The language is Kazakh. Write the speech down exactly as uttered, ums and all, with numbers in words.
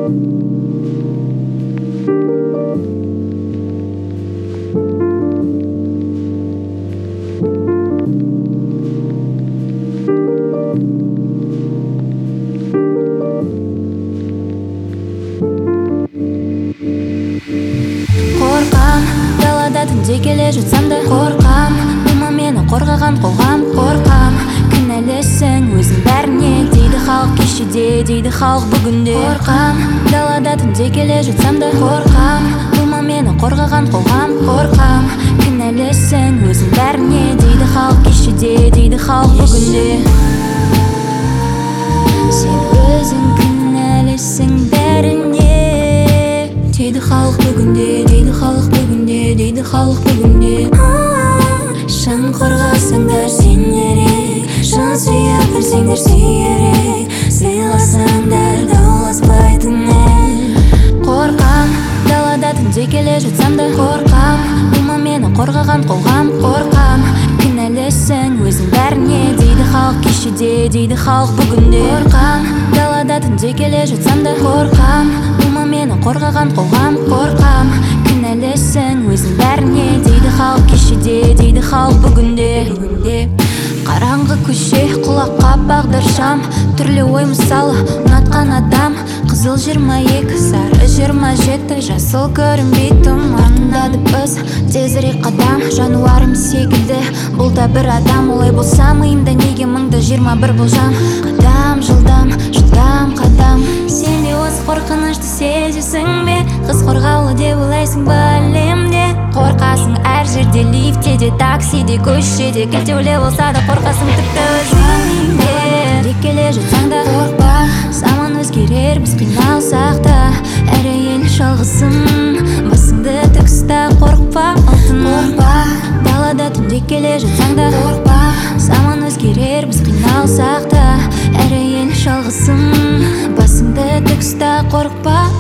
Қорқам, далада түнде келе жатсам да қорқам, бұма мені қорғаған қоғам. Қорқам, кінәлісің өзің бәріне дейді халық кешеде, дейді халық бүгінде. Қорқам, далада түнде келе жатсам да қорқам, бұма мені қорғаған қоғам. Қорқам, кінәлісің өзің бәріне дейді халық кешеде, дейді халық бүгінде. Сен өзің кінәлісің бәріне дейді халық бүгінде, дейді халық бүгінде, дейді халық бүгінде. Шын қорғасаңдар сен ерек, шын сүйе білсеңдер сүйерек, сыйласаңдар дауласпайтын ел. Қорқам, далада түнде келе жатсам да қорқам, бұма мені қорғаған қоғам. Қорқам, кінәлісің өзің бәріне дейді халық кешеде, дейді халық бүгінде. Қорқам, далада түнде келе жатсам да қорқам, бұма мені қорғаған қоғам. Қорқам, кінәлісің өзің бәріне дейді халық кешеде, дейді халық бүгінде. Қараңғы көше, құлаққа бағдаршам, түрлі ой мысалы ұнатқан адам. Қызыл жиырма екі, сары жиырма жеті, жасыл көрінбей тұманындады біз. Тезірек қадам, жануарым секілді, бұл да бір адам. Олай болса миымда неге мыңда жиырма бір болжам. Қадам, жылдам, жылдам қадам. Сен де осы қорқынышты сезесің бе? Қыз қорғаулы деп ойлайсың ба әлемде? Қорқасың әр жерде, лифтеде, таксиде, көшеде. Кілтеулі болса да қорқасың тіпті өзіңде. Тек келе жатсаң да қорқпа, заман өзгерер біз қиналсақ та. Әр әйел жалғызым, басыңды тік ұста, қорықпа алтыным. Қорқпа, далада түнде келе жатсаң да қорқпа, заман өзгерер біз қиналсақ та. Әр әйел жалғызым, басыңды тік ұста, қорықпа